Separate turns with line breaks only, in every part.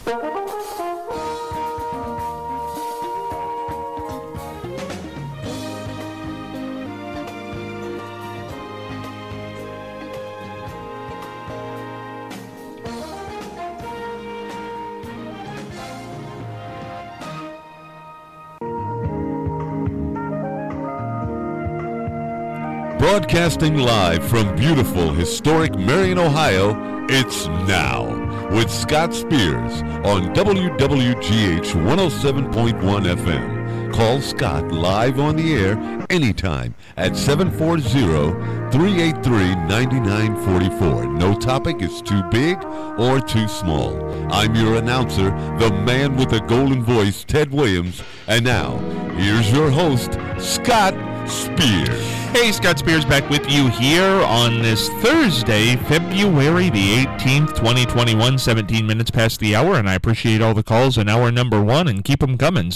Broadcasting live from beautiful, historic Marion, Ohio, it's Now with Scott Spears on WWGH 107.1 FM. Call Scott live on the air anytime at 740-383-9944. No topic is too big or too small. I'm your announcer, the man with the golden voice, Ted Williams. And now, here's your host, Scott Spears.
Hey, Scott Spears back with you here on this Thursday, February the 18th, 2021, 17 minutes past the hour, and I appreciate all the calls in hour number one, and keep them coming,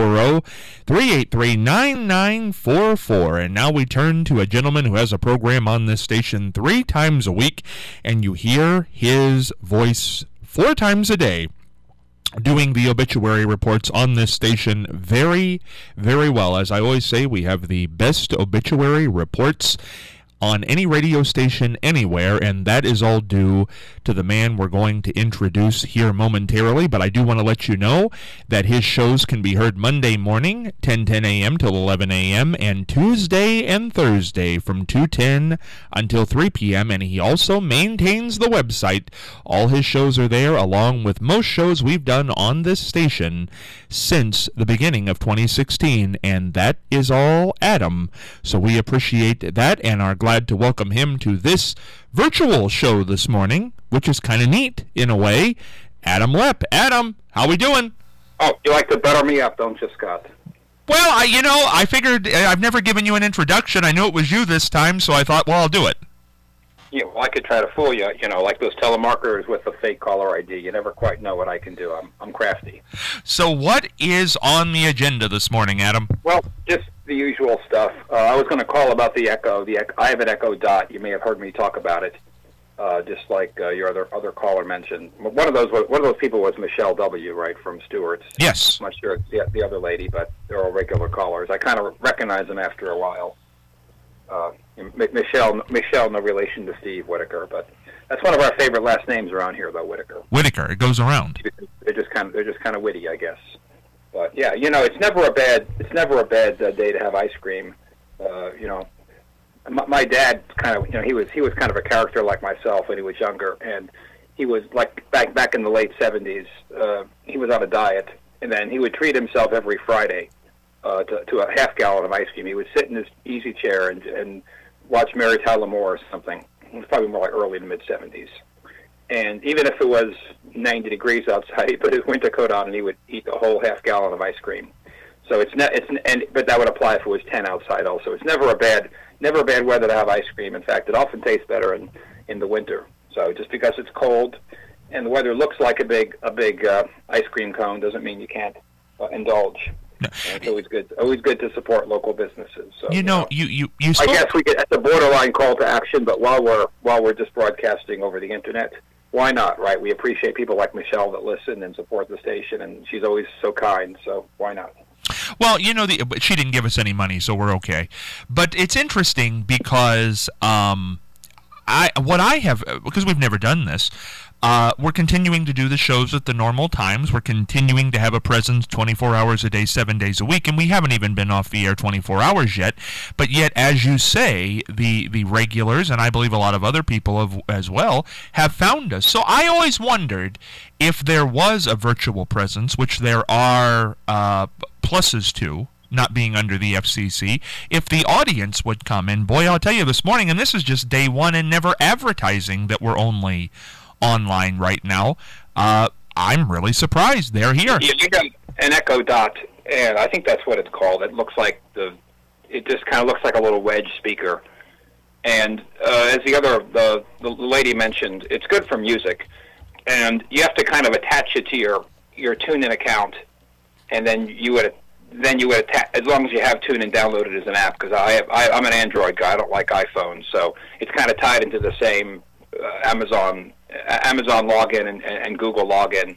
740-383-9944. And now we turn to a gentleman who has a program on this station 3 times a week, and you hear his voice 4 times a day, doing the obituary reports on this station very, very well. As I always say, we have the best obituary reports on any radio station anywhere, and that is all due to the man we're going to introduce here momentarily. But I do want to let you know that his shows can be heard Monday morning, 10 a.m. till 11 a.m., and Tuesday and Thursday from 2:10 until 3 p.m., and he also maintains the website. All his shows are there, along with most shows we've done on this station since the beginning of 2016, and that is all Adam. So we appreciate that and are glad to welcome him to this virtual show this morning, which is kind of neat in a way. Adam Lepp. Adam, how we doing?
Oh, you like to butter me up, don't you, Scott?
Well, I figured I've never given you an introduction. I knew it was you this time, so I thought, well, I'll do it.
Yeah, well, I could try to fool you, like those telemarketers with the fake caller ID. You never quite know what I can do. I'm crafty.
So what is on the agenda this morning, Adam?
Well, just the usual stuff. I was going to call about the Echo. I have an Echo Dot. You may have heard me talk about it, just like your other caller mentioned. One of those people was Michelle W., right, from Stewart's.
Yes.
I'm not sure it's the other lady, but they're all regular callers. I kind of recognize them after a while. Michelle, no relation to Steve Whitaker, but that's one of our favorite last names around here, though. Whitaker.
It goes around.
They're just kind of witty, I guess. But yeah, it's never a bad day to have ice cream. My dad kind of, he was kind of a character like myself when he was younger, and he was like back in the late 70s. He was on a diet, and then he would treat himself every Friday to a half gallon of ice cream. He would sit in his easy chair and watch Mary Tyler Moore or something. It was probably more like early to mid-70s. And even if it was 90 degrees outside, he put his winter coat on and he would eat a whole half gallon of ice cream. So but that would apply if it was 10 outside also. It's never a bad weather to have ice cream. In fact, it often tastes better in the winter. So just because it's cold and the weather looks like a big ice cream cone doesn't mean you can't indulge. No. And it's always good to support local businesses. So,
you
I guess we get at the borderline call to action, but while we're just broadcasting over the internet, why not, right? We appreciate people like Michelle that listen and support the station, and she's always so kind, so why not?
Well, she didn't give us any money, so we're okay. But it's interesting because because we've never done this, we're continuing to do the shows at the normal times. We're continuing to have a presence 24 hours a day, 7 days a week, and we haven't even been off the air 24 hours yet. But yet, as you say, the regulars, and I believe a lot of other people as well, have found us. So I always wondered if there was a virtual presence, which there are pluses to, not being under the FCC, if the audience would come. And boy, I'll tell you this morning, and this is just day one and never advertising that we're only online right now, I'm really surprised they're here.
You got an Echo Dot, and I think that's what it's called. It looks like it just kind of looks like a little wedge speaker. And as the lady mentioned, it's good for music, and you have to kind of attach it to your TuneIn account, and then you would attach, as long as you have TuneIn downloaded as an app, because I'm an Android guy. I don't like iPhone, so it's kind of tied into the same Amazon login and Google login.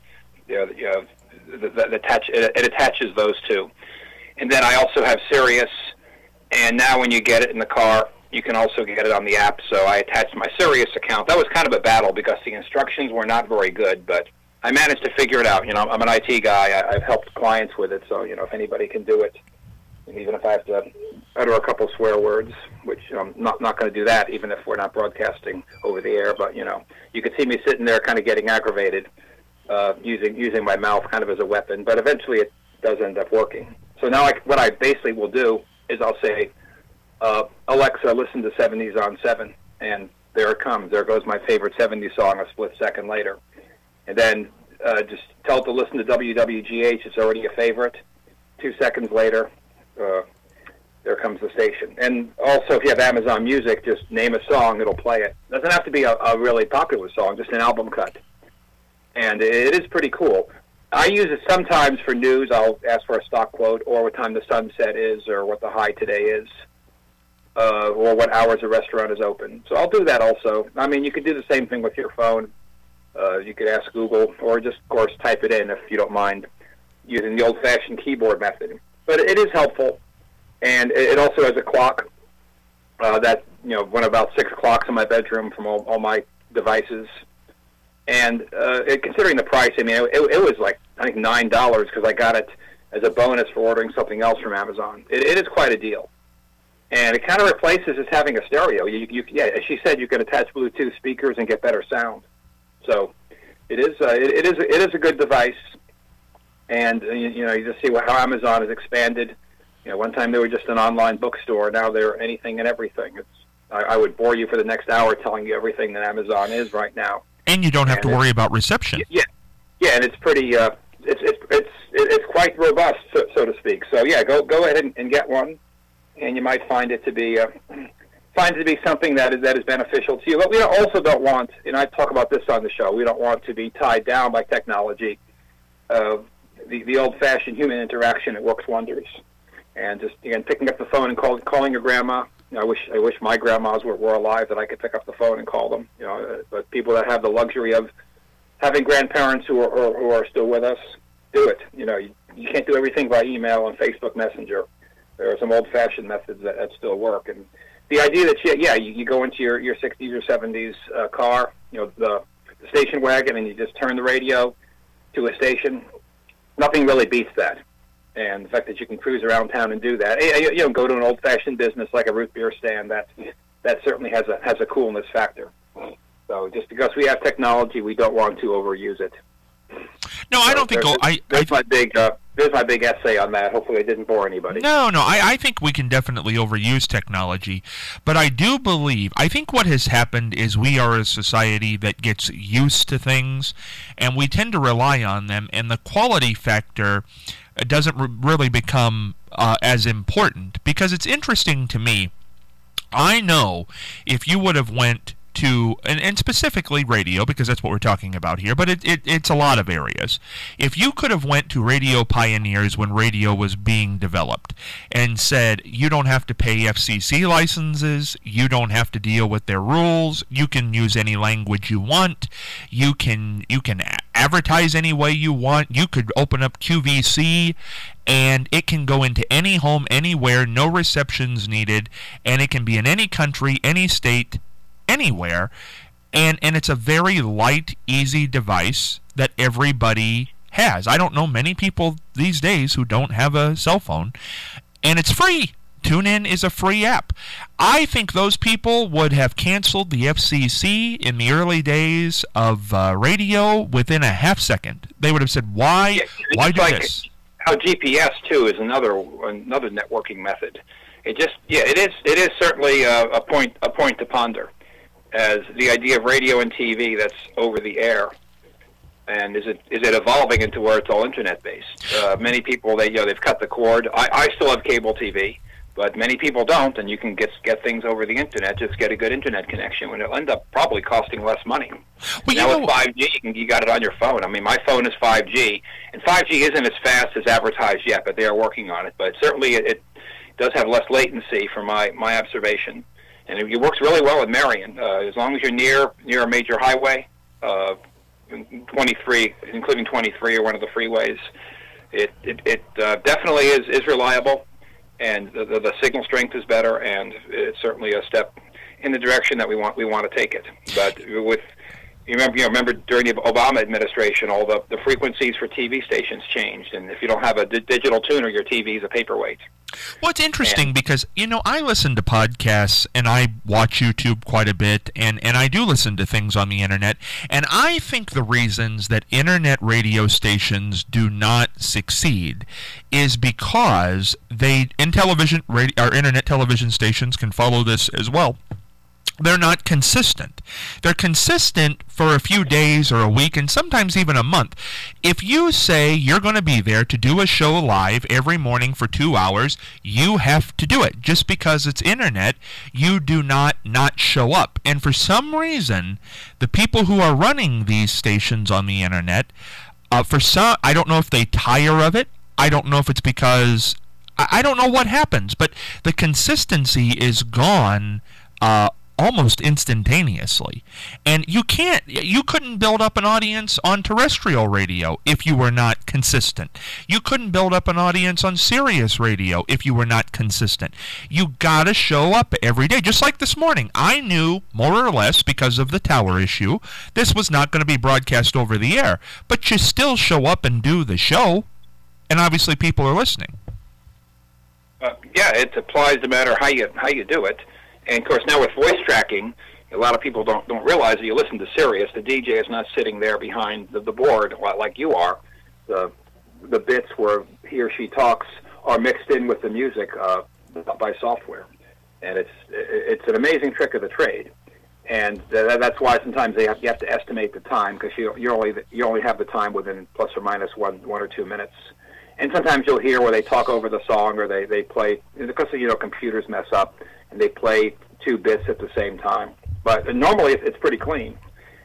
it attaches those two. And then I also have Sirius, and now when you get it in the car, you can also get it on the app. So I attached my Sirius account. That was kind of a battle because the instructions were not very good, but I managed to figure it out. I'm an IT guy. I've helped clients with it, so if anybody can do it, and even if I have to utter a couple swear words, which I'm not going to do that, even if we're not broadcasting over the air. But you could see me sitting there, kind of getting aggravated, using my mouth kind of as a weapon. But eventually, it does end up working. So now, what I basically will do is I'll say, Alexa, listen to 70s on 7, and there it comes. There goes my favorite 70s song a split second later. And then just tell it to listen to WWGH. It's already a favorite. 2 seconds later, there comes the station. And also, if you have Amazon Music, just name a song, it'll play it. It doesn't have to be a really popular song, just an album cut. And it is pretty cool. I use it sometimes for news. I'll ask for a stock quote, or what time the sunset is, or what the high today is, or what hours a restaurant is open. So I'll do that also. I mean, you could do the same thing with your phone. You could ask Google, or just, of course, type it in if you don't mind using the old-fashioned keyboard method. But it is helpful, and it also has a clock that, went about 6 clocks in my bedroom from all my devices. And considering the price, I mean, it was like, I think, $9 because I got it as a bonus for ordering something else from Amazon. It is quite a deal. And it kind of replaces just having a stereo. As she said, you can attach Bluetooth speakers and get better sound. So it is a good device. And, you just see how Amazon has expanded. One time they were just an online bookstore. Now they're anything and everything. I would bore you for the next hour telling you everything that Amazon is right now.
And you don't have to worry about reception.
Yeah, and it's pretty. It's quite robust, so to speak. So yeah, go ahead and get one, and you might find it to be something that is beneficial to you. But we also don't want, and I talk about this on the show, we don't want to be tied down by technology. The old-fashioned human interaction, it works wonders. And just again, picking up the phone and calling your grandma. I wish my grandmas were alive that I could pick up the phone and call them. But people that have the luxury of having grandparents who are still with us, do it. You can't do everything by email and Facebook Messenger. There are some old-fashioned methods that still work. And the idea that you go into your 60s or 70s car, the station wagon, and you just turn the radio to a station. Nothing really beats that. And the fact that you can cruise around town and do that, go to an old-fashioned business like a root beer stand, that certainly has a coolness factor. So just because we have technology, we don't want to overuse it.
No, I don't think.
There's my big essay on that. Hopefully, it didn't bore anybody.
No, I think we can definitely overuse technology, but I do believe. I think what has happened is we are a society that gets used to things, and we tend to rely on them, and the quality factor doesn't really become as important. Because it's interesting to me. I know if you would have went to, and specifically radio, because that's what we're talking about here, but it's a lot of areas. If you could have went to Radio Pioneers when radio was being developed and said, you don't have to pay FCC licenses, you don't have to deal with their rules, you can use any language you want, you can advertise any way you want, you could open up QVC, and it can go into any home, anywhere, no receptions needed, and it can be in any country, any state, anywhere, and it's a very light, easy device that everybody has. I don't know many people these days who don't have a cell phone, and it's free. TuneIn is a free app. I think those people would have canceled the FCC in the early days of radio within a half second. They would have said, why do this?
How GPS, too, is another networking method. It is certainly a point to ponder. As the idea of radio and TV that's over the air, and is it evolving into where it's all internet based? Many people they've cut the cord. I still have cable TV, but many people don't, and you can get things over the internet. Just get a good internet connection, when it'll end up probably costing less money.
Well,
now with 5G, you got it on your phone. I mean, my phone is 5G, and 5G isn't as fast as advertised yet, but they are working on it. But certainly it does have less latency, from my observation. And it works really well with Marion. As long as you're near a major highway, 23, including 23 or one of the freeways. It definitely is reliable, and the signal strength is better, and it's certainly a step in the direction that we want to take it. But with remember during the Obama administration, all the frequencies for TV stations changed, and if you don't have a digital tuner, your TV is a paperweight.
Well, it's interesting because, I listen to podcasts and I watch YouTube quite a bit, and I do listen to things on the internet, and I think the reasons that internet radio stations do not succeed is because internet television stations can follow this as well. They're not consistent. They're consistent for a few days or a week and sometimes even a month. If you say you're going to be there to do a show live every morning for 2 hours, you have to do it. Just because it's internet, you do not show up. And for some reason, the people who are running these stations on the internet, I don't know if they tire of it. I don't know if it's because, I don't know what happens, but the consistency is gone almost instantaneously. And you couldn't build up an audience on terrestrial radio if you were not consistent. You couldn't build up an audience on Sirius radio if you were not consistent. You gotta show up every day. Just like this morning, I knew more or less because of the tower issue, this was not going to be broadcast over the air, but you still show up and do the show, and obviously people are listening.
It applies no matter how you do it. And of course, now with voice tracking, a lot of people don't realize that you listen to Sirius. The DJ is not sitting there behind the board like you are. The bits where he or she talks are mixed in with the music by software, and it's an amazing trick of the trade. And that's why sometimes you have to estimate the time, because you only have the time within plus or minus one or 2 minutes. And sometimes you'll hear where they talk over the song, or they play, because computers mess up, and they play 2 bits at the same time. But normally it's pretty clean.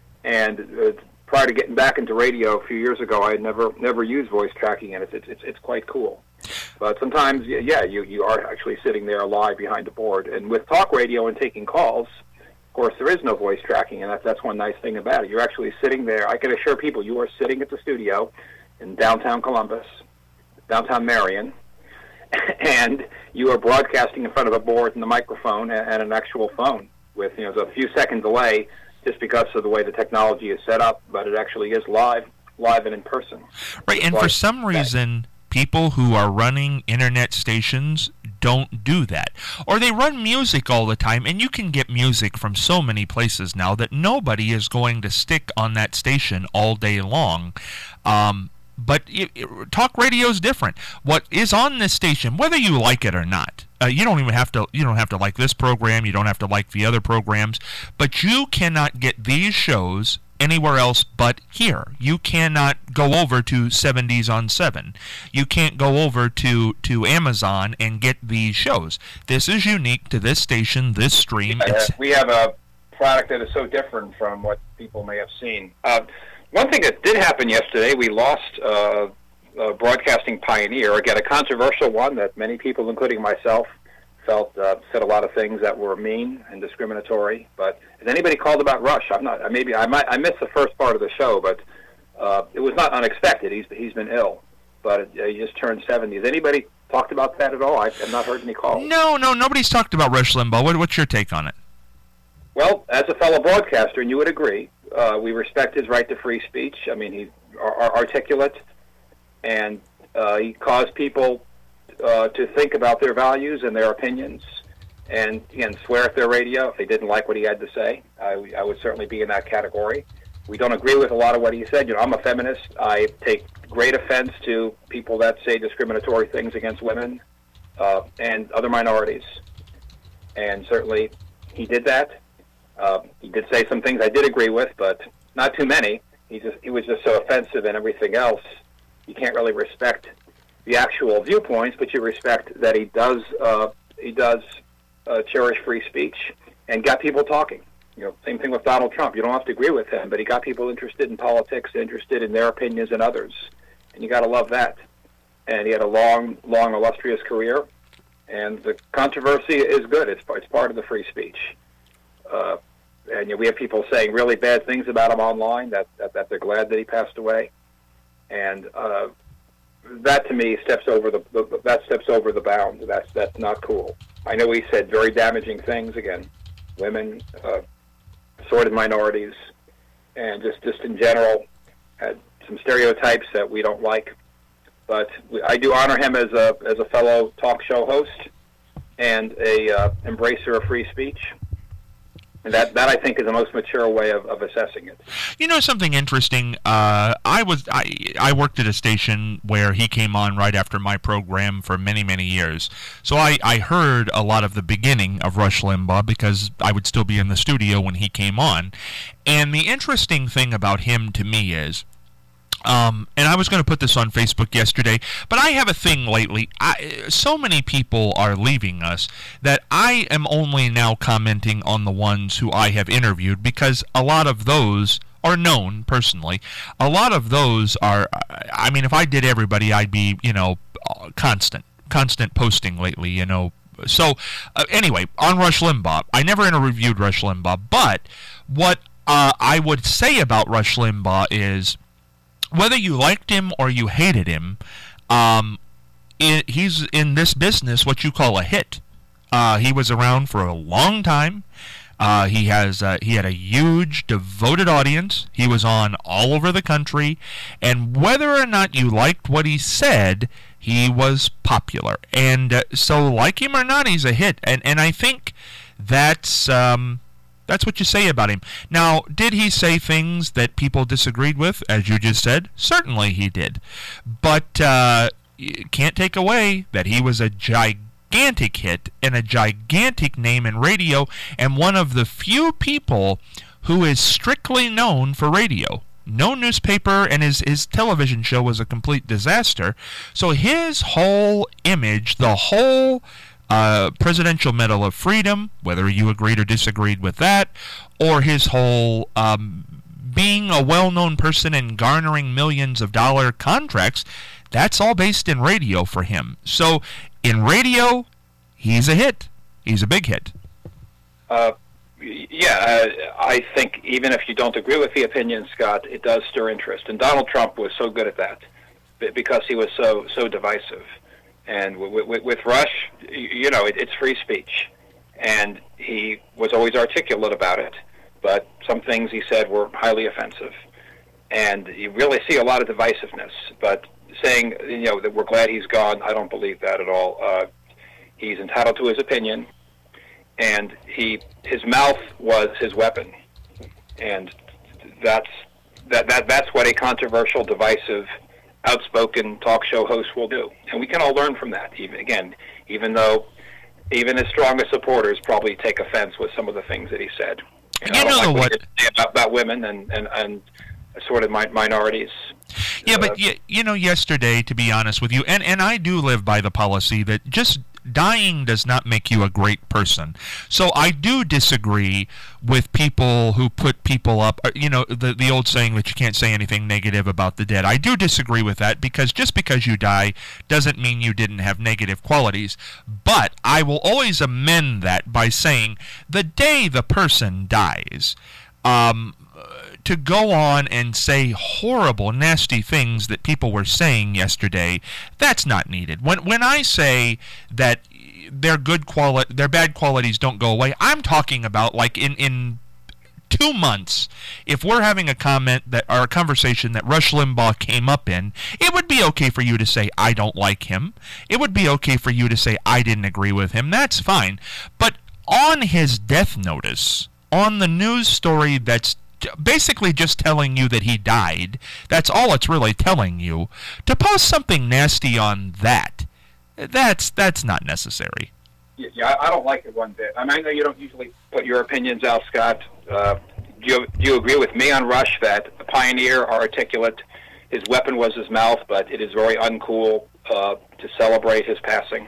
And prior to getting back into radio a few years ago, I had never used voice tracking, and it's quite cool. But sometimes, you are actually sitting there live behind the board. And with talk radio and taking calls, of course, there is no voice tracking, and that's one nice thing about it. You're actually sitting there. I can assure people you are sitting at the studio in downtown Columbus, downtown Marion, and you are broadcasting in front of a board and a microphone and an actual phone with a few second delay, just because of the way the technology is set up, but it actually is live and in person.
Right, and for some reason, people who are running internet stations don't do that. Or they run music all the time, and you can get music from so many places now that nobody is going to stick on that station all day long. But talk radio is different. What is on this station, whether you like it or not, you don't have to like this program. You don't have to like the other programs. But you cannot get these shows anywhere else but here. You cannot go over to 70s on 7. You can't go over to Amazon and get these shows. This is unique to this station, this stream.
We have a product that is so different from what people may have seen. One thing that did happen yesterday, we lost a broadcasting pioneer, again, a controversial one that many people, including myself, felt said a lot of things that were mean and discriminatory. But has anybody called about Rush? I missed the first part of the show, but it was not unexpected. He's been ill, but he just turned 70. Has anybody talked about that at all? I have not heard any calls.
No, nobody's talked about Rush Limbaugh. What's your take on it?
Well, as a fellow broadcaster, and you would agree, we respect his right to free speech. I mean, he's articulate, and he caused people to think about their values and their opinions, and swear at their radio if they didn't like what he had to say. I would certainly be in that category. We don't agree with a lot of what he said. I'm a feminist. I take great offense to people that say discriminatory things against women and other minorities, and certainly he did that. He did say some things I did agree with, but not too many. He was just so offensive and everything else. You can't really respect the actual viewpoints, but you respect that he does cherish free speech and got people talking. Same thing with Donald Trump. You don't have to agree with him, but he got people interested in politics, interested in their opinions and others, and you got to love that. And he had a long, illustrious career, and the controversy is good. It's part of the free speech. and we have people saying really bad things about him online. That they're glad that he passed away, and that to me steps over the bound. That's not cool. I know he said very damaging things, again, women, assorted minorities, and just in general had some stereotypes that we don't like. But I do honor him as a fellow talk show host and a embracer of free speech. And that I think is the most mature way of assessing it.
You know something interesting? I worked at a station where he came on right after my program for many, many years. So I heard a lot of the beginning of Rush Limbaugh because I would still be in the studio when he came on. And the interesting thing about him to me is, and I was going to put this on Facebook yesterday, but I have a thing lately. So many people are leaving us that I am only now commenting on the ones who I have interviewed, because a lot of those are known personally. A lot of those are, I mean, if I did everybody, I'd be, constant posting lately, So, anyway, on Rush Limbaugh, I never interviewed Rush Limbaugh, but what I would say about Rush Limbaugh is, whether you liked him or you hated him, he's in this business what you call a hit. He was around for a long time. He had a huge, devoted audience. He was on all over the country. And whether or not you liked what he said, he was popular. And so, like him or not, he's a hit. And I think that's what you say about him. Now, did he say things that people disagreed with, as you just said? Certainly he did. But you can't take away that he was a gigantic hit and a gigantic name in radio, and one of the few people who is strictly known for radio. No newspaper, and his television show was a complete disaster. So his whole image, the whole Presidential Medal of Freedom, whether you agreed or disagreed with that, or his whole being a well-known person and garnering millions of dollar contracts, that's all based in radio for him. So in radio, he's a hit. He's a big hit.
I think even if you don't agree with the opinion, Scott, it does stir interest. And Donald Trump was so good at that because he was so divisive. And with Rush, it's free speech. And he was always articulate about it. But some things he said were highly offensive. And you really see a lot of divisiveness. But saying, that we're glad he's gone, I don't believe that at all. He's entitled to his opinion. And his mouth was his weapon. And that's what a controversial, divisive, outspoken talk show host will do, and we can all learn from that. Even though his strongest supporters probably take offense with some of the things that he said. I don't like what he said about women and assorted minorities.
Yeah, but yesterday, to be honest with you, and I do live by the policy that just dying does not make you a great person. So I do disagree with people who put people up, the old saying that you can't say anything negative about the dead. I do disagree with that, because just because you die doesn't mean you didn't have negative qualities. But I will always amend that by saying the day the person dies, to go on and say horrible, nasty things that people were saying yesterday, that's not needed. When I say that their bad qualities don't go away, I'm talking about like in 2 months, if we're having a conversation that Rush Limbaugh came up in, it would be okay for you to say, I don't like him. It would be okay for you to say, I didn't agree with him. That's fine. But on his death notice, on the news story that's basically just telling you that he died, that's all it's really telling you, to post something nasty on that's not necessary.
Yeah, I don't like it one bit. I know you don't usually put your opinions out, Scott. Do you agree with me on Rush that a pioneer, articulate, his weapon was his mouth, but it is very uncool to celebrate his passing?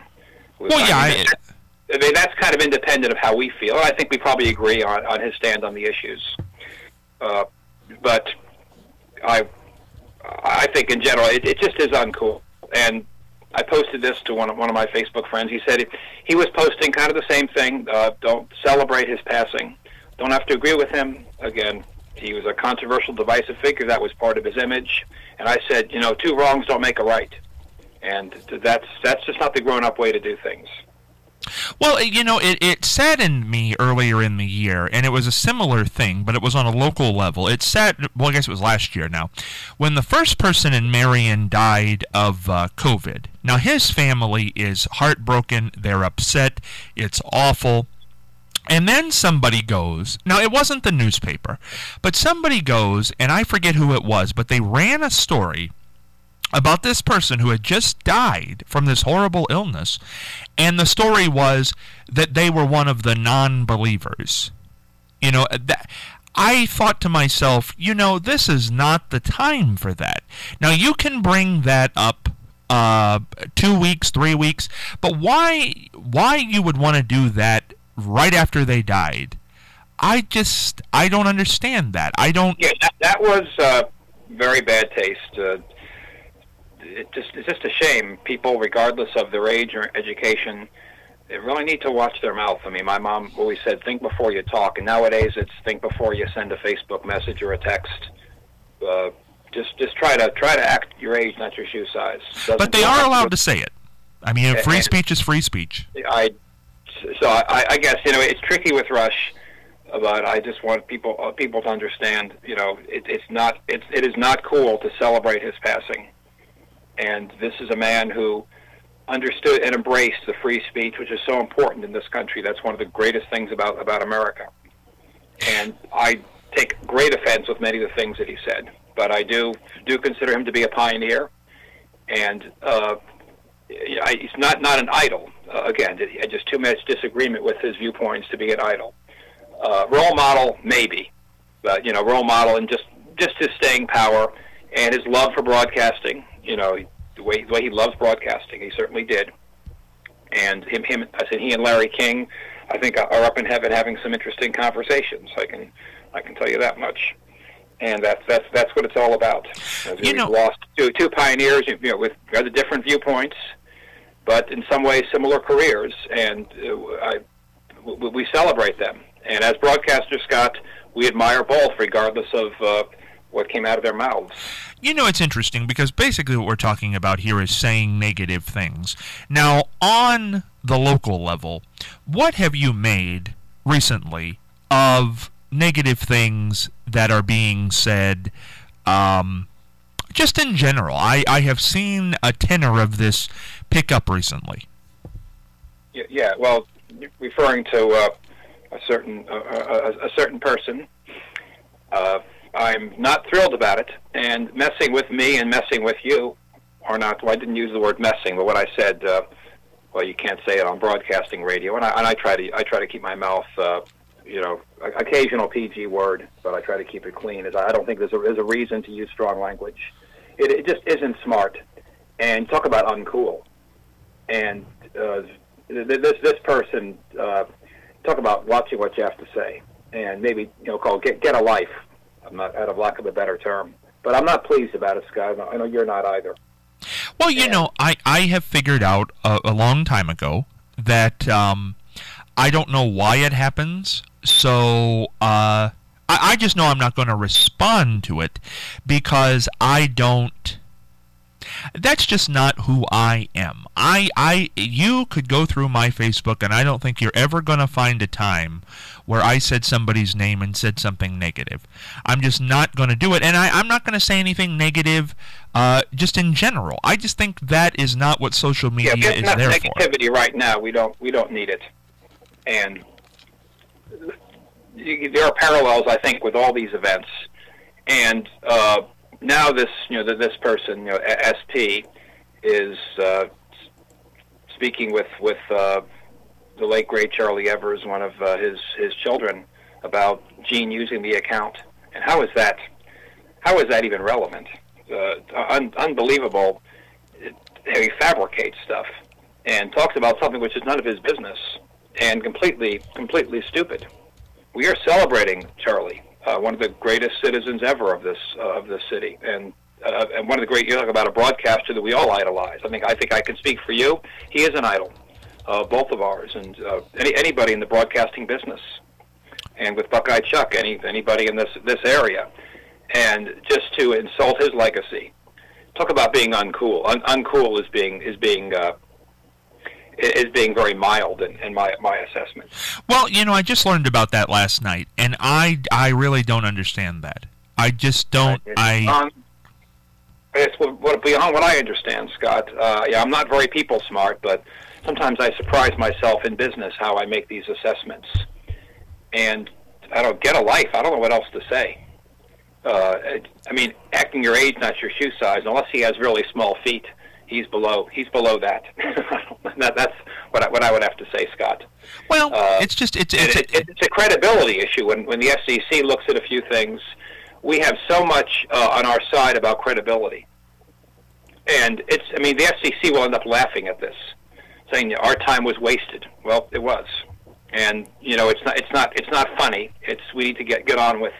That's kind of independent of how we feel. I think we probably agree on his stand on the issues. But I think in general it just is uncool. And I posted this to one of my Facebook friends. He said he was posting kind of the same thing. Don't celebrate his passing. don't have to agree with him. Again, he was a controversial, divisive figure. That was part of his image. And I said, two wrongs don't make a right. And that's just not the grown-up way to do things.
Well, it saddened me earlier in the year, and it was a similar thing, but it was on a local level. I guess it was last year now, when the first person in Marion died of COVID. Now, his family is heartbroken. They're upset. It's awful. And then somebody goes, now it wasn't the newspaper, but somebody goes, and I forget who it was, but they ran a story about this person who had just died from this horrible illness, and the story was that they were one of the non-believers. I thought to myself, this is not the time for that. Now, you can bring that up 2 weeks, 3 weeks, but why you would want to do that right after they died? I don't understand that.
Yeah, that was very bad taste. It's just a shame. People, regardless of their age or education, they really need to watch their mouth. I mean, my mom always said, think before you talk, and nowadays it's think before you send a Facebook message or a text. Just try to act your age, not your shoe size.
But they are allowed to say it. I mean, free speech is free speech.
I guess it's tricky with Rush, but I just want people to understand. It is not cool to celebrate his passing. And this is a man who understood and embraced the free speech, which is so important in this country. That's one of the greatest things about America. And I take great offense with many of the things that he said, but I do consider him to be a pioneer. And he's not an idol. Again, just too much disagreement with his viewpoints to be an idol. Role model, maybe, but role model and just his staying power and his love for broadcasting. The way he loves broadcasting, he certainly did. And he and Larry King, I think, are up in heaven having some interesting conversations. I can tell you that much. And that's what it's all about. We've lost two pioneers, with rather different viewpoints, but in some ways similar careers, and we celebrate them. And as broadcasters, Scott, we admire both, regardless of what came out of their mouths.
It's interesting because basically what we're talking about here is saying negative things. Now, on the local level, what have you made recently of negative things that are being said just in general? I have seen a tenor of this pick up recently.
Yeah, well, referring to a certain person, I'm not thrilled about it, and messing with me and messing with you are not. Well, I didn't use the word messing, but what I said, you can't say it on broadcasting radio, and I try to keep my mouth, occasional PG word, but I try to keep it clean. As I don't think there's a reason to use strong language. It just isn't smart, and talk about uncool. And this person, talk about watching what you have to say, and maybe call get a life. I'm not, out of lack of a better term, but I'm not pleased about it, Scott. I know you're not either.
Well, I have figured out a long time ago that I don't know why it happens, so I just know I'm not going to respond to it because I don't. That's just not who I am. You could go through my Facebook, and I don't think you're ever going to find a time where I said somebody's name and said something negative. I'm just not going to do it, and I'm not going to say anything negative just in general. I just think that is not what social media is there for.
Negativity right now, we don't need it. And there are parallels, I think, with all these events. And now this person, ST, is speaking with the late great Charlie Evers, one of his children, about Gene using the account. And how is that even relevant? Unbelievable. He fabricates stuff and talks about something which is none of his business and completely stupid. We are celebrating Charlie, one of the greatest citizens ever of this city, and one of the great. You talk about a broadcaster that we all idolize. I think I can speak for you. He is an idol, both of ours, and anybody in the broadcasting business. and with Buckeye Chuck, anybody in this area, and just to insult his legacy. Talk about being uncool. Uncool is being very mild in my assessment.
Well, I just learned about that last night, and I really don't understand that. I just don't.
It's beyond what I understand, Scott. I'm not very people smart, but sometimes I surprise myself in business how I make these assessments. And I don't get a life. I don't know what else to say. Acting your age, not your shoe size. Unless he has really small feet, he's below that. That's what I would have to say, Scott.
Well, it's
a credibility issue. When the FCC looks at a few things, we have so much on our side about credibility, and the FCC will end up laughing at this, saying our time was wasted. Well, it was. And it's not funny. We need to get on with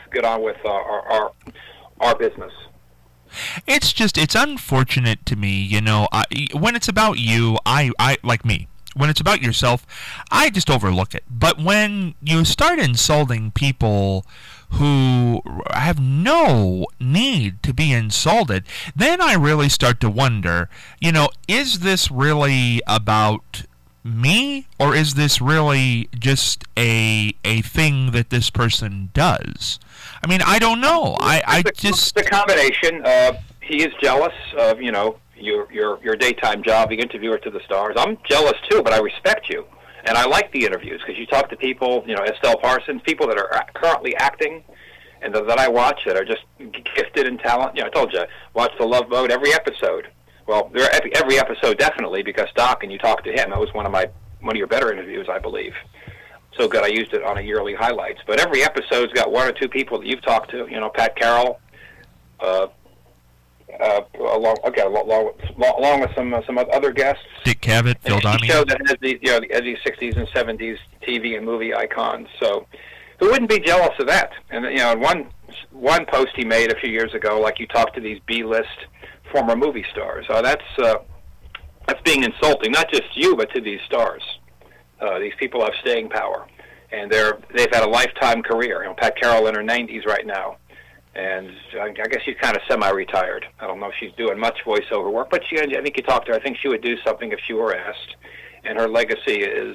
our business.
It's unfortunate to me, when it's about you, I like me. When it's about yourself, I just overlook it. But when you start insulting people who have no need to be insulted, then I really start to wonder, is this really about me, or is this really just a thing that this person does? I don't know.
It's a combination. He is jealous of your daytime job, the interviewer to the stars. I'm jealous too, but I respect you, and I like the interviews because you talk to people, Estelle Parsons, people that are currently acting, and that I watch that are just gifted in talent. I told you, watch The Love Boat every episode. Well, every episode definitely, because Doc, and you talked to him. That was one of your better interviews, I believe. So good, I used it on a yearly highlights. But every episode's got one or two people that you've talked to. Pat Carroll, along with some other guests.
Dick Cavett, Phil Donahue.
Show that has these 60s and 70s TV and movie icons. So who wouldn't be jealous of that? And one post he made a few years ago, like you talked to these B-list former movie stars. That's being insulting, not just you, but to these stars. These people have staying power, and they've had a lifetime career. Pat Carroll in her 90s right now, and I guess she's kind of semi-retired. I don't know if she's doing much voiceover work, but I think you talked to her. I think she would do something if she were asked, and her legacy is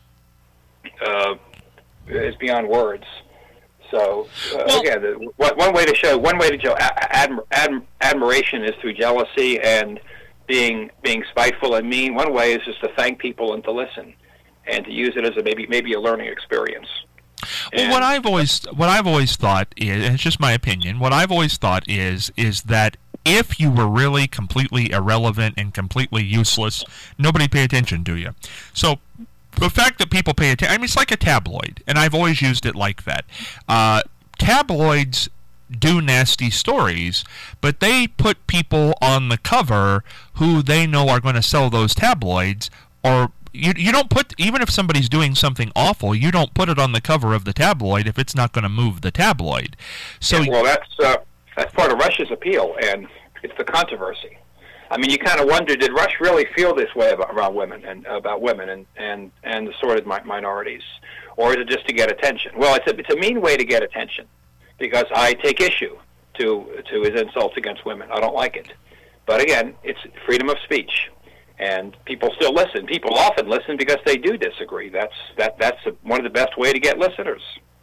beyond words. So again, one way to show admiration is through jealousy and being spiteful and mean. One way is just to thank people and to listen, and to use it as maybe a learning experience.
Well, what I've always thought is, and it's just my opinion, what I've always thought is that if you were really completely irrelevant and completely useless, nobody'd pay attention to you. So the fact that people pay attention, it's like a tabloid, and I've always used it like that. Tabloids do nasty stories, but they put people on the cover who they know are going to sell those tabloids, or you don't put, even if somebody's doing something awful, you don't put it on the cover of the tabloid if it's not going to move the tabloid. So
that's part of Rush's appeal, and it's the controversy. You kind of wonder, did Rush really feel this way about women and the assorted minorities, or is it just to get attention? Well, it's a mean way to get attention, because I take issue to his insults against women. I don't like it, but again, it's freedom of speech, and people still listen. People often listen because they do disagree. That's one of the best way to get listeners.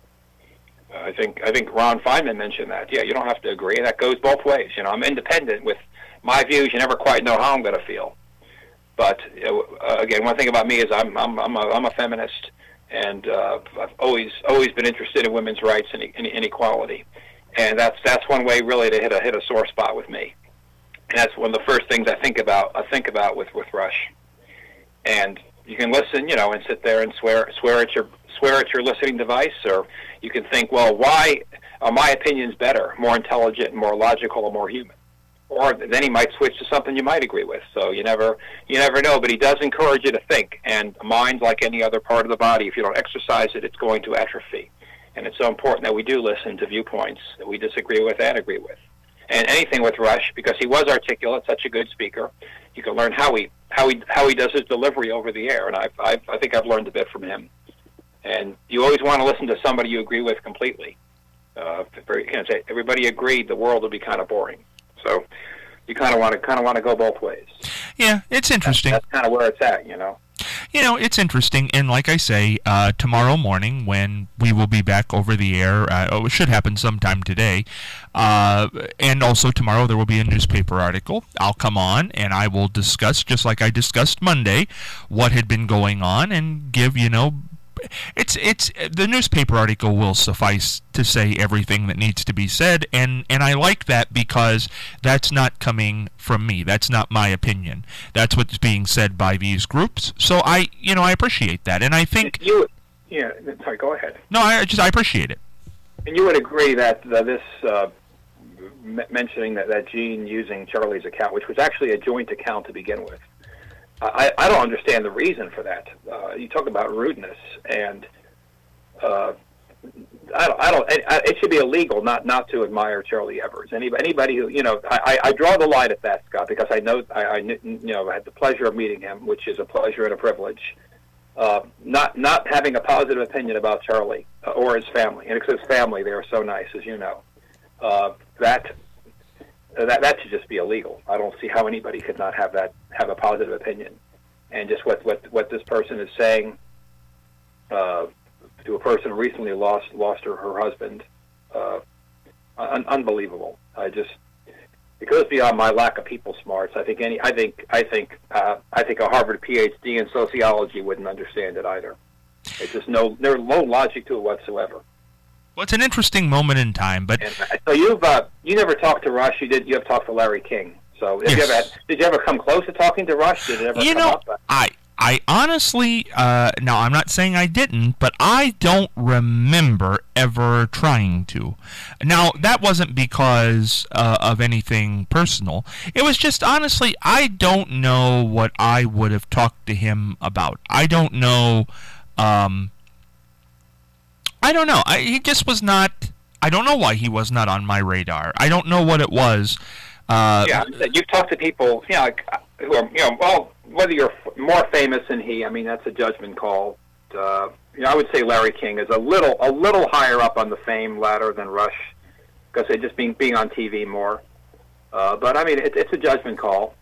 I think Ron Feynman mentioned that. Yeah, you don't have to agree. That goes both ways. I'm independent with my views. You never quite know how I'm going to feel. But again, one thing about me is I'm a feminist, and I've always been interested in women's rights and inequality, and that's one way really to hit a sore spot with me. And that's one of the first things I think about with Rush. And you can listen, and sit there and swear at your listening device, or you can think, well, why are my opinions better, more intelligent, more logical, or more human? Or then he might switch to something you might agree with. So you never know, but he does encourage you to think. And a mind's like any other part of the body. If you don't exercise it, it's going to atrophy. And it's so important that we do listen to viewpoints that we disagree with and agree with. And anything with Rush, because he was articulate, such a good speaker, you can learn how he does his delivery over the air. And I think I've learned a bit from him. And you always want to listen to somebody you agree with completely. If everybody agreed, the world would be kind of boring. So you kind of want to go both ways.
Yeah, it's interesting.
That's kind of where it's at, you know.
You know, it's interesting, and like I say, tomorrow morning when we will be back over the air, it should happen sometime today, and also tomorrow there will be a newspaper article. I'll come on and I will discuss, just like I discussed Monday, what had been going on and give, you know, it's the newspaper article will suffice to say everything that needs to be said, and I like that because that's not coming from me. That's not my opinion. That's what's being said by these groups. So I appreciate that, and I think
sorry, go ahead.
No, I appreciate it.
And you would agree that this mentioning that Gene using Charlie's account, which was actually a joint account to begin with. I don't understand the reason for that. You talk about rudeness, and it should be illegal not to admire Charlie Evers. Anybody who, you know, I draw the line at that, Scott, because I know I had the pleasure of meeting him, which is a pleasure and a privilege. Not having a positive opinion about Charlie or his family, and it's his family, they are so nice, as you know. That should just be illegal. I don't see how anybody could not have a positive opinion. And just what this person is saying to a person who recently lost her husband, unbelievable. It goes beyond my lack of people smarts. I think a Harvard PhD in sociology wouldn't understand it either. It's just no logic to it whatsoever.
Well, it's an interesting moment in time, but
so you never talked to Rush. You have talked to Larry King. So
yes.
Did you ever come close to talking to Rush? Did it ever come up?
I honestly, now I'm not saying I didn't, but I don't remember ever trying to. Now, that wasn't because of anything personal. It was just, honestly, I don't know what I would have talked to him about. I don't know. He just was not. I don't know why he was not on my radar. I don't know what it was.
You've talked to people, who are, whether you're more famous than he. I mean, that's a judgment call. I would say Larry King is a little higher up on the fame ladder than Rush, because they just being on TV more. But I mean, it's a judgment call,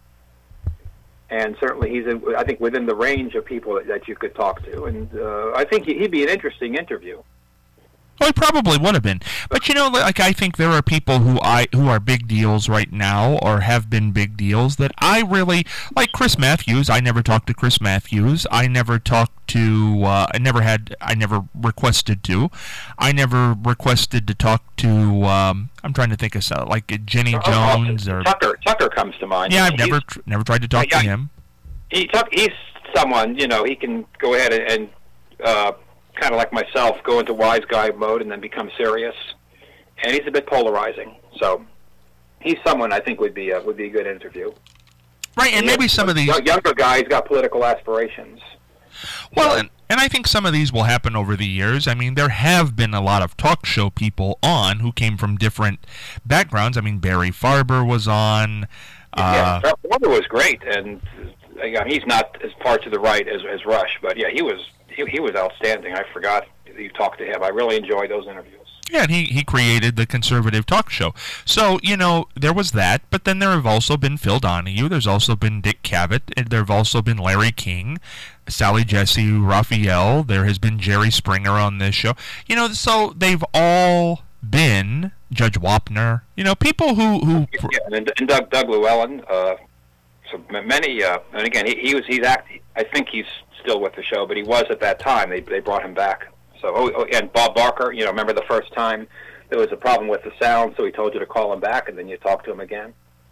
and certainly he's, I think, within the range of people that you could talk to, and I think he'd be an interesting interview.
Well, it probably would have been. But, I think there are people who are big deals right now, or have been big deals, that I really, like Chris Matthews. I never talked to Chris Matthews. I never talked to, I never requested to. I never requested to talk to, I'm trying to think of, like Jenny Jones or...
Tucker comes to mind.
Yeah, I've never tried to talk to him.
He's someone, he can go ahead and kind of like myself, go into wise guy mode and then become serious. And he's a bit polarizing. So he's someone I think would be a good interview.
Right, and maybe some of these
younger guys got political aspirations.
Well, and I think some of these will happen over the years. I mean, there have been a lot of talk show people on who came from different backgrounds. I mean, Barry Farber was on.
Farber was great, and he's not as far to the right as Rush, but yeah, he was outstanding. I forgot you talked to him. I really enjoyed those interviews.
Yeah, and he created the conservative talk show. So, there was that, but then there have also been Phil Donahue, there's also been Dick Cavett, and there have also been Larry King, Sally Jesse, Raphael, there has been Jerry Springer on this show. So they've all been, Judge Wapner, people who...
Yeah, and Doug Llewellyn, so many, and again, I think he's still with the show, but he was at that time. They brought him back. So, and Bob Barker, remember the first time there was a problem with the sound, so he told you to call him back, and then you talk to him again.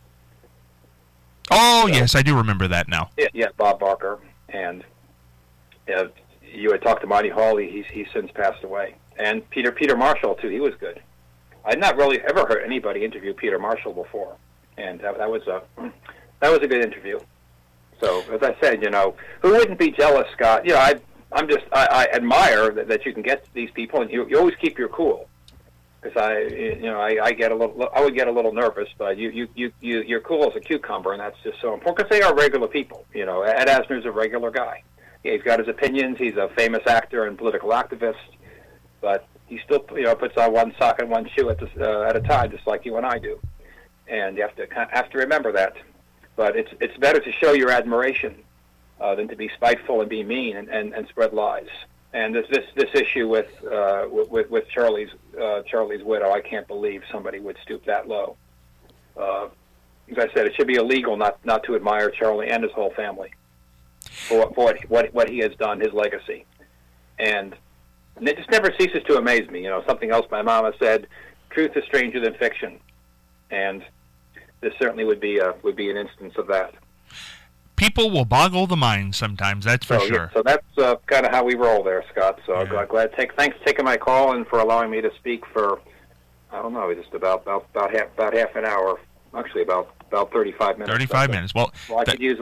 Oh, so, yes, I do remember that now.
Yeah, Bob Barker, and you had talked to Monty Hall. He's since passed away, and Peter Marshall too. He was good. I'd not really ever heard anybody interview Peter Marshall before, and that was a good interview. So, as I said, who wouldn't be jealous, Scott? I admire that you can get to these people, and you always keep your cool. Because I would get a little nervous, but you're cool as a cucumber, and that's just so important. Because they are regular people. Ed Asner's a regular guy. He's got his opinions. He's a famous actor and political activist, but he still, puts on one sock and one shoe at a time, just like you and I do. And you have to remember that. But it's better to show your admiration than to be spiteful and be mean and spread lies. And this issue with Charlie's widow, I can't believe somebody would stoop that low. As I said, it should be illegal not to admire Charlie and his whole family for what he has done, his legacy. And it just never ceases to amaze me. Something else my mama said: "Truth is stranger than fiction," and this certainly would be an instance of that.
People will boggle the mind sometimes. That's for sure.
Yeah, so that's kind of how we roll there, Scott. So yeah. Thanks for taking my call and for allowing me to speak for, I don't know, just about half an hour. Actually, about 35 minutes.
35 minutes. Well,
I could use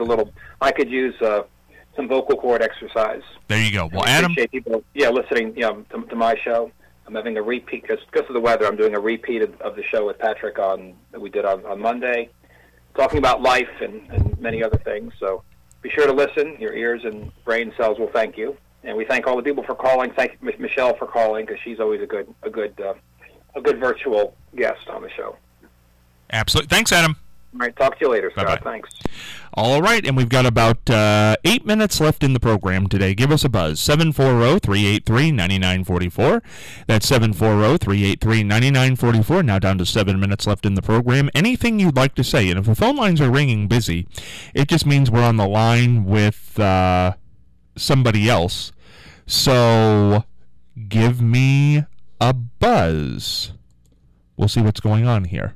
some vocal cord exercise.
There you go. Well,
I
Adam,
appreciate people, listening, to my show. I'm having a repeat because of the weather. I'm doing a repeat of the show with Patrick that we did on Monday, talking about life and many other things. So be sure to listen. Your ears and brain cells will thank you. And we thank all the people for calling. Thank Michelle for calling, because she's always a good virtual guest on the show.
Absolutely. Thanks, Adam.
All right. Talk to you later, Scott.
Bye-bye.
Thanks.
All right, and we've got about 8 minutes left in the program today. Give us a buzz, 740-383-9944. That's 740-383-9944. Now down to 7 minutes left in the program. Anything you'd like to say, and if the phone lines are ringing busy, it just means we're on the line with somebody else. So give me a buzz. We'll see what's going on here.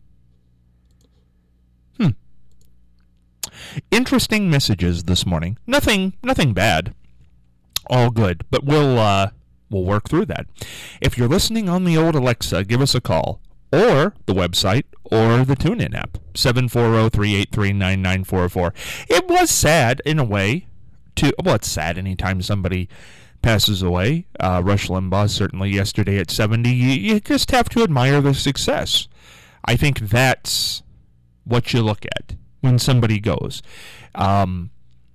Interesting messages this morning. Nothing bad. All good. But we'll work through that. If you're listening on the old Alexa, give us a call, or the website, or the TuneIn app. 740-383-9944. It was sad in a way. It's sad anytime somebody passes away. Rush Limbaugh certainly yesterday at 70. You just have to admire the success. I think that's what you look at when somebody goes. And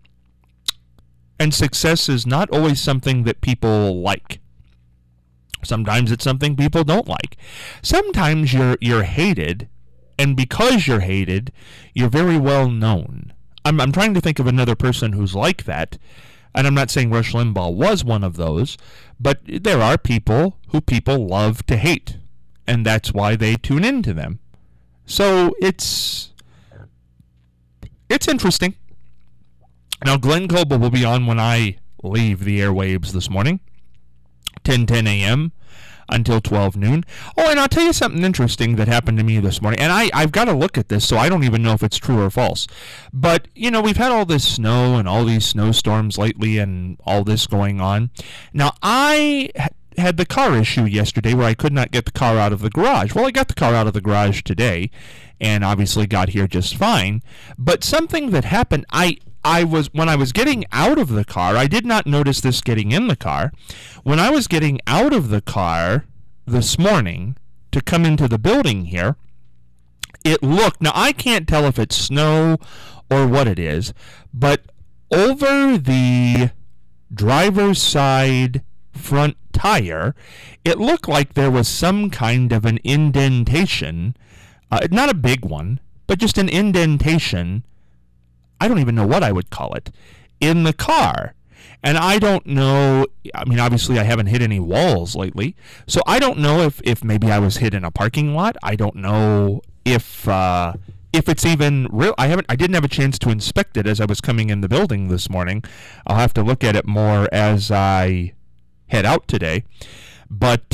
success is not always something that people like. Sometimes it's something people don't like. Sometimes you're hated, and because you're hated, you're very well known. I'm trying to think of another person who's like that, and I'm not saying Rush Limbaugh was one of those, but there are people who people love to hate, and that's why they tune into them. So it's interesting. Now, Glenn Coble will be on when I leave the airwaves this morning, 10 a.m. until 12 noon. Oh, and I'll tell you something interesting that happened to me this morning. And I've got to look at this, so I don't even know if it's true or false. But, we've had all this snow and all these snowstorms lately and all this going on. Now, I had the car issue yesterday where I could not get the car out of the garage. Well, I got the car out of the garage today, and obviously got here just fine. But something that happened, when I was getting out of the car, I did not notice this getting in the car. When I was getting out of the car this morning to come into the building here, it looked, now I can't tell if it's snow or what it is, but over the driver's side front tire, it looked like there was some kind of an indentation, not a big one, but just an indentation. I don't even know what I would call it, in the car. And I don't know, obviously I haven't hit any walls lately, so I don't know if maybe I was hit in a parking lot. I don't know if it's even real. I didn't have a chance to inspect it as I was coming in the building this morning. I'll have to look at it more as I head out today. But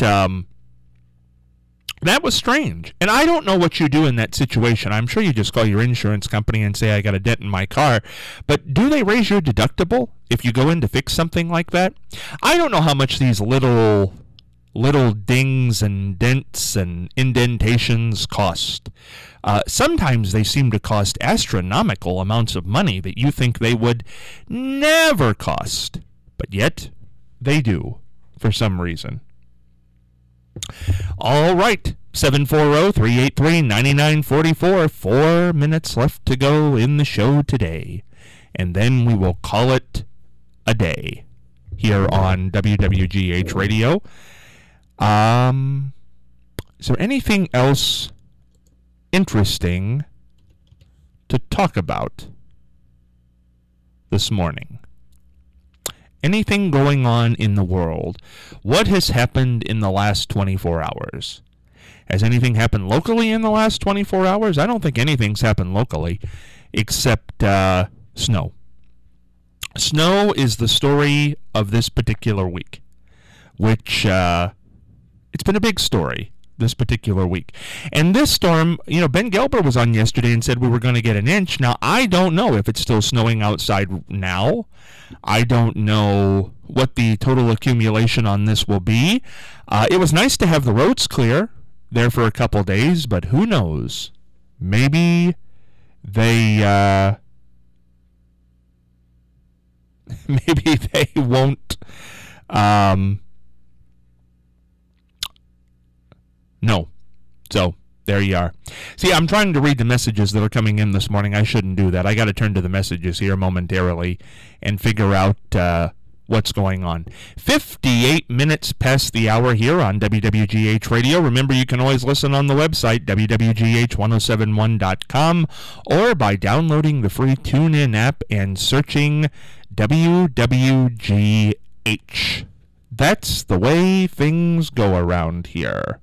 that was strange. And I don't know what you do in that situation. I'm sure you just call your insurance company and say, I got a dent in my car. But do they raise your deductible if you go in to fix something like that? I don't know how much these little dings and dents and indentations cost. Sometimes they seem to cost astronomical amounts of money that you think they would never cost. But yet, they do, for some reason. All right, 740-383-9944. 4 minutes left to go in the show today. And then we will call it a day here on WWGH Radio. Is there anything else interesting to talk about this morning? Anything going on in the world? What has happened in the last 24 hours? Has anything happened locally in the last 24 hours? I don't think anything's happened locally except snow. Snow is the story of this particular week, which it's been a big story this particular week. And this storm, Ben Gelber was on yesterday and said we were going to get an inch. Now, I don't know if it's still snowing outside now. I don't know what the total accumulation on this will be. It was nice to have the roads clear there for a couple days, but who knows? Maybe they won't no. So there you are. See, I'm trying to read the messages that are coming in this morning. I shouldn't do that. I got to turn to the messages here momentarily and figure out what's going on. 58 minutes past the hour here on WWGH Radio. Remember, you can always listen on the website, WWGH1071.com, or by downloading the free TuneIn app and searching WWGH. That's the way things go around here.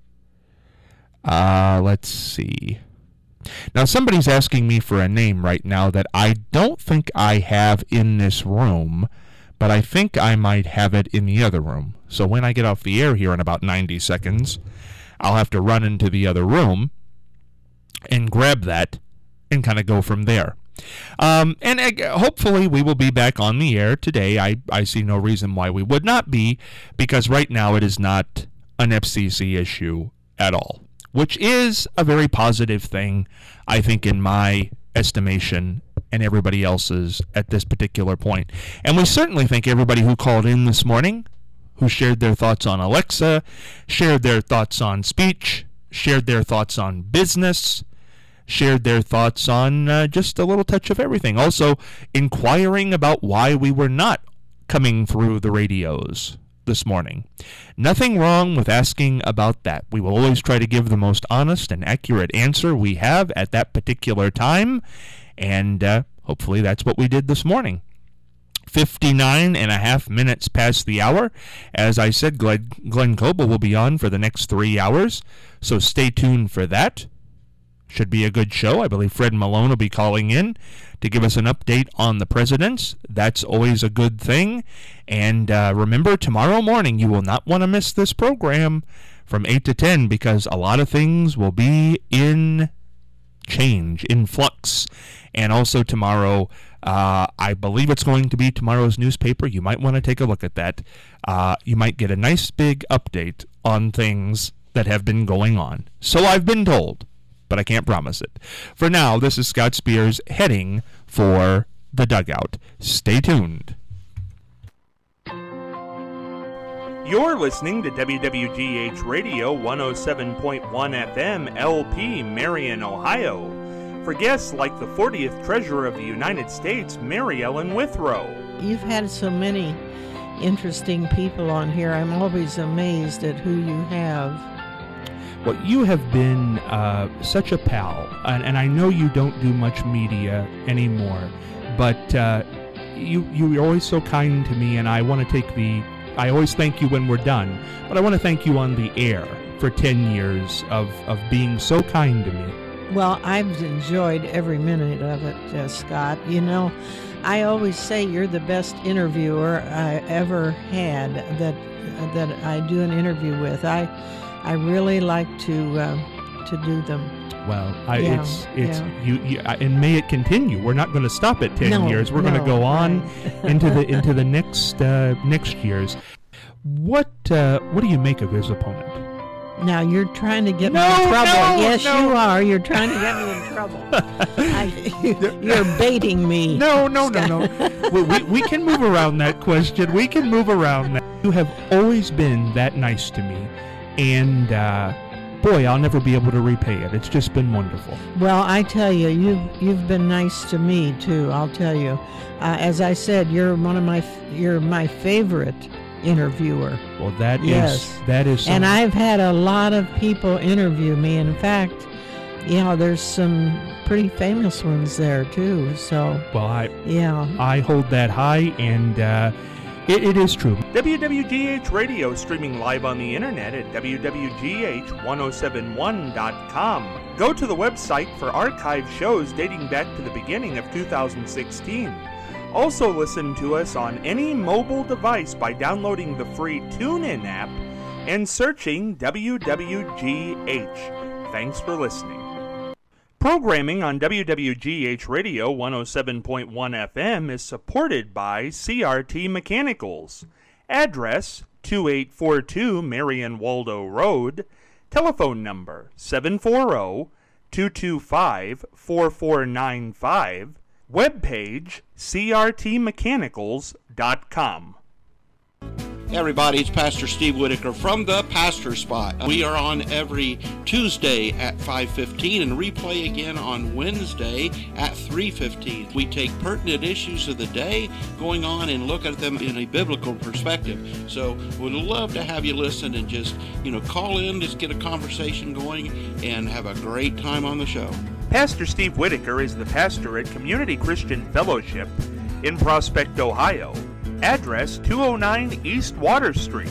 Let's see. Now, somebody's asking me for a name right now that I don't think I have in this room, but I think I might have it in the other room. So when I get off the air here in about 90 seconds, I'll have to run into the other room and grab that and kind of go from there. And hopefully we will be back on the air today. I see no reason why we would not be, because right now it is not an FCC issue at all, which is a very positive thing, I think, in my estimation and everybody else's at this particular point. And we certainly thank everybody who called in this morning, who shared their thoughts on Alexa, shared their thoughts on speech, shared their thoughts on business, shared their thoughts on just a little touch of everything. Also, inquiring about why we were not coming through the radios this morning. Nothing wrong with asking about that. We will always try to give the most honest and accurate answer we have at that particular time, and hopefully that's what we did this morning. 59 and a half minutes past the hour. As I said, Glenn Coble will be on for the next 3 hours, so stay tuned for that. Should be a good show. I believe Fred Malone will be calling in to give us an update on the presidents. That's always a good thing. And remember, tomorrow morning you will not want to miss this program from 8 to 10, because a lot of things will be in change, in flux. And also tomorrow, I believe it's going to be tomorrow's newspaper. You might want to take a look at that. You might get a nice big update on things that have been going on. So I've been told, but I can't promise it. For now, this is Scott Spears heading for the dugout. Stay tuned. You're listening to WWGH Radio 107.1 FM LP, Marion, Ohio. For guests like the 40th Treasurer of the United States, Mary Ellen Withrow.
You've had so many interesting people on here. I'm always amazed at who you have.
Well, you have been such a pal, and I know you don't do much media anymore, but you're always so kind to me, and I want to I always thank you when we're done, but I want to thank you on the air for 10 years of being so kind to me.
Well, I've enjoyed every minute of it, Scott. You know, I always say you're the best interviewer I ever had that I do an interview with. I really like to do them.
Well, and may it continue. We're not going to stop at 10 years. We're going to go on into the next years. What do you make of his opponent?
Now you're trying to get me in trouble. Yes, you are. You're trying to get me in trouble. You're baiting me.
No. we can move around that question. We can move around that. You have always been that nice to me, and boy, I'll never be able to repay it. It's just been wonderful.
Well, I tell you, you've been nice to me too. I'll tell you, as I said, you're my favorite interviewer.
Well, that is something.
And I've had a lot of people interview me. In fact, there's some pretty famous ones there too. So
well, I hold that high, and it is true. WWGH Radio, streaming live on the internet at www.gh1071.com. Go to the website for archived shows dating back to the beginning of 2016. Also listen to us on any mobile device by downloading the free TuneIn app and searching WWGH. Thanks for listening. Programming on WWGH Radio 107.1 FM is supported by CRT Mechanicals. Address 2842 Marion Waldo Road. Telephone number 740-225-4495. Webpage crtmechanicals.com.
Hey everybody, it's Pastor Steve Whitaker from The Pastor Spot. We are on every Tuesday at 5:15 and replay again on Wednesday at 3:15. We take pertinent issues of the day going on and look at them in a biblical perspective. So we'd love to have you listen and just, call in, just get a conversation going and have a great time on the show.
Pastor Steve Whitaker is the pastor at Community Christian Fellowship in Prospect, Ohio. Address 209 East Water Street.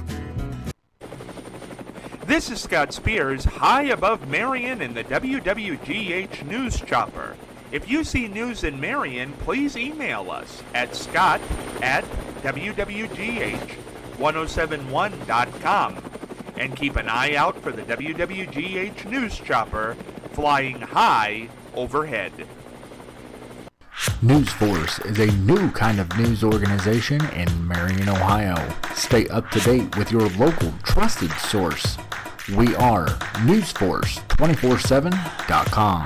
This is Scott Spears, high above Marion in the WWGH News Chopper. If you see news in Marion, please email us at scott@wwgh1071.com and keep an eye out for the WWGH News Chopper flying high overhead.
News Force is a new kind of news organization in Marion, Ohio. Stay up to date with your local trusted source. We are newsforce247.com.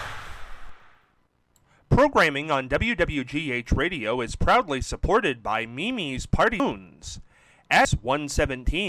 Programming on WWGH Radio is proudly supported by Mimi's Party Tunes. As 117